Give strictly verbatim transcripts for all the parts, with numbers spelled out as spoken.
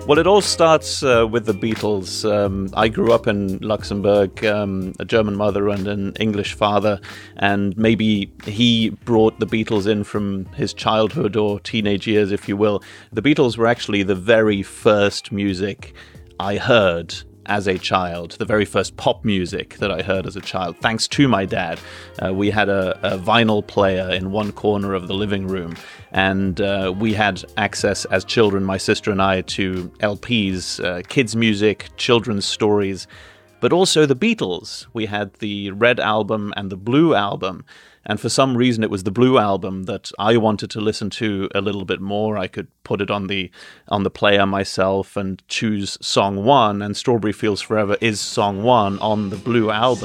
Well, it all starts uh, with the Beatles. Um, I grew up in Luxembourg, um, a German mother and an English father, and maybe he brought the Beatles in from his childhood or teenage years, if you will. The Beatles were actually the very first music I heard as a child, the very first pop music that I heard as a child, thanks to my dad. Uh, we had a, a vinyl player in one corner of the living room, and uh, we had access as children, my sister and I, to L Ps, uh, kids' music, children's stories, but also the Beatles. We had the Red Album and the Blue Album. And for some reason, it was the Blue Album that I wanted to listen to a little bit more. I could put it on the on the player myself and choose song one, and Strawberry Fields Forever is song one on the Blue Album.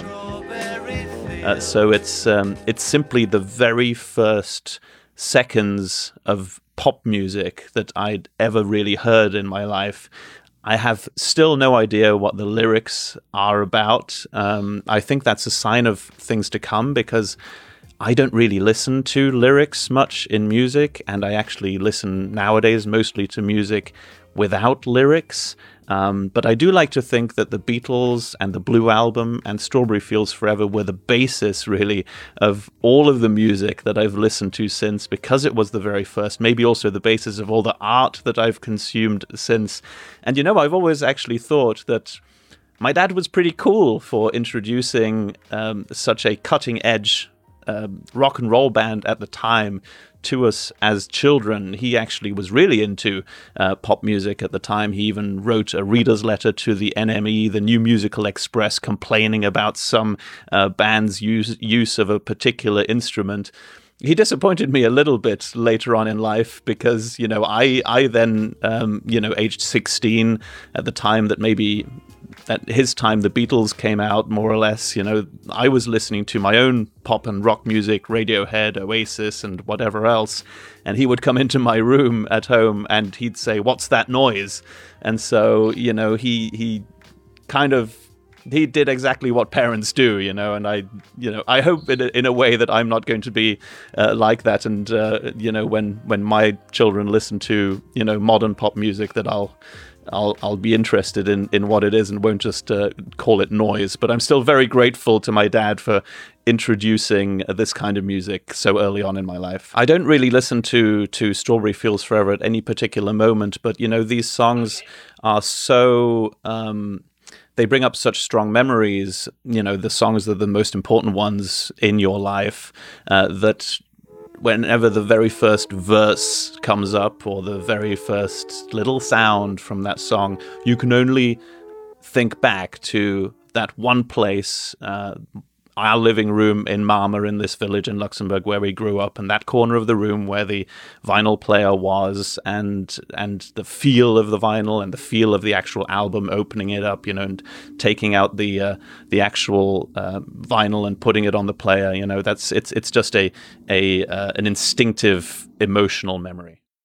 Uh, so it's um, it's simply the very first seconds of pop music that I'd ever really heard in my life. I have still no idea what the lyrics are about. Um, I think that's a sign of things to come, because I don't really listen to lyrics much in music, and I actually listen nowadays mostly to music without lyrics. Um, but I do like to think that the Beatles and the Blue Album and Strawberry Fields Forever were the basis, really, of all of the music that I've listened to since, because it was the very first, maybe also the basis of all the art that I've consumed since. And, you know, I've always actually thought that my dad was pretty cool for introducing um, such a cutting-edge Um, rock and roll band at the time to us as children. He actually was really into uh, pop music at the time. He even wrote a reader's letter to the N M E, the New Musical Express, complaining about some uh, band's use, use of a particular instrument. He disappointed me a little bit later on in life, because, you know, I, I then, um, you know, aged sixteen at the time that maybe at his time the Beatles came out, more or less, you know, I was listening to my own pop and rock music, Radiohead, Oasis, and whatever else. And he would come into my room at home and he'd say, "What's that noise?" And so, you know, he, he kind of, he did exactly what parents do, you know, and I, you know, I hope in a, in a way that I'm not going to be uh, like that. And, uh, you know, when, when my children listen to, you know, modern pop music, that I'll, I'll, I'll be interested in, in what it is and won't just uh, call it noise. But I'm still very grateful to my dad for introducing this kind of music so early on in my life. I don't really listen to, to Strawberry Fields Forever at any particular moment, but, you know, these songs are so... Um, They bring up such strong memories, you know, the songs that are the most important ones in your life, uh, that whenever the very first verse comes up or the very first little sound from that song, you can only think back to that one place, uh, our living room in Marma, in this village in Luxembourg where we grew up, and that corner of the room where the vinyl player was, and and the feel of the vinyl and the feel of the actual album, opening it up, you know, and taking out the uh, the actual uh, vinyl and putting it on the player. You know, that's it's it's just a a uh, an instinctive emotional memory.